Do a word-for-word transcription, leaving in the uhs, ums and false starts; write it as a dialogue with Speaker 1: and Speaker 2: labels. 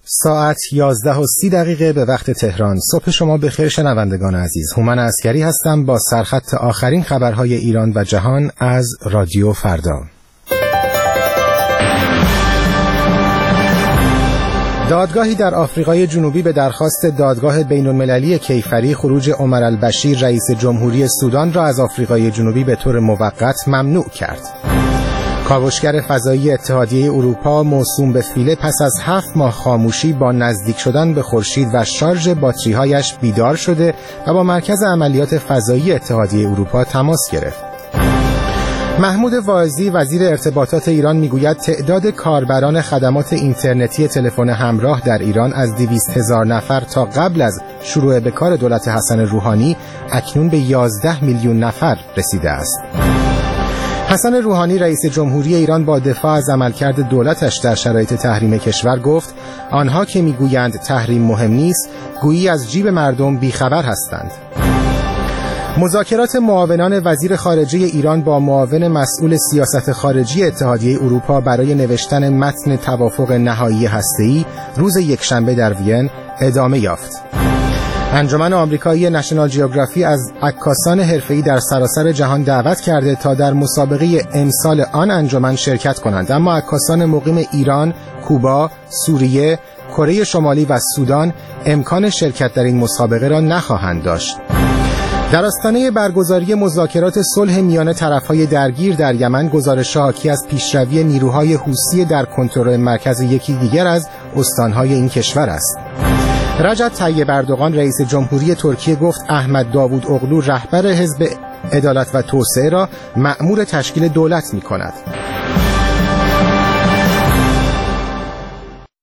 Speaker 1: ساعت یازده و سی دقیقه به وقت تهران. صبح شما بخیر شنوندگان عزیز. هومن عسکری هستم با سرخط آخرین خبرهای ایران و جهان از رادیو فردا. دادگاهی در آفریقای جنوبی به درخواست دادگاه بین‌المللی کیفری خروج عمر البشیر رئیس جمهوری سودان را از آفریقای جنوبی به طور موقت ممنوع کرد. کاوشگر فضایی اتحادیه اروپا موسوم به فیله پس از هفت ماه خاموشی با نزدیک شدن به خورشید و شارژ باتری‌هایش بیدار شده و با مرکز عملیات فضایی اتحادیه اروپا تماس گرفت. محمود واعظی وزیر ارتباطات ایران میگوید تعداد کاربران خدمات اینترنتی تلفن همراه در ایران از دویست هزار نفر تا قبل از شروع به کار دولت حسن روحانی اکنون به یازده میلیون نفر رسیده است. حسن روحانی رئیس جمهوری ایران با دفاع از عملکرد دولتش در شرایط تحریم کشور گفت آنها که میگویند تحریم مهم نیست گویی از جیب مردم بیخبر هستند. مذاکرات معاونان وزیر خارجه ایران با معاون مسئول سیاست خارجی اتحادیه اروپا برای نوشتن متن توافق نهایی هسته‌ای روز یکشنبه در وین ادامه یافت. انجمن آمریکایی نشنال جیوگرافی از عکاسان حرفه‌ای در سراسر جهان دعوت کرده تا در مسابقه امسال آن انجمن شرکت کنند، اما عکاسان مقیم ایران، کوبا، سوریه، کره شمالی و سودان امکان شرکت در این مسابقه را نخواهند داشت. در آستانه برگزاری مذاکرات صلح میان طرف‌های درگیر در یمن گزارش‌ها حاکی از پیشروی نیروهای حوثی در کنترل مرکز یکی دیگر از استان‌های این کشور است. رجب طیب اردوغان رئیس جمهوری ترکیه گفت احمد داوود اغلو رهبر حزب عدالت و توسعه را مأمور تشکیل دولت می‌کند.